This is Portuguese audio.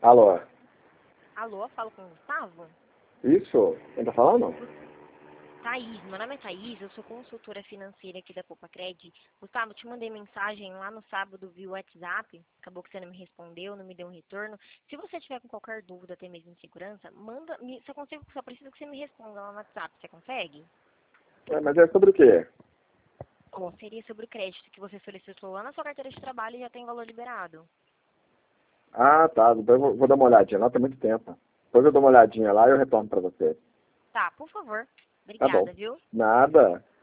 Alô? Alô, falo com o Gustavo? Isso? Quem tá falando? Thaís, meu nome é Thaís, eu sou consultora financeira aqui da Copacred. Gustavo, te mandei mensagem lá no sábado via WhatsApp, acabou que você não me respondeu, não me deu um retorno. Se você tiver com qualquer dúvida, até mesmo de segurança, só preciso que você me responda lá no WhatsApp, você consegue? Mas é sobre o quê? Bom, seria sobre o crédito que você solicitou lá na sua carteira de trabalho e já tem valor liberado. Ah, tá. Então eu vou dar uma olhadinha lá, tem muito tempo. Depois eu dou uma olhadinha lá e eu retorno pra você. Tá, por favor. Tá bom. Obrigada, viu? Nada.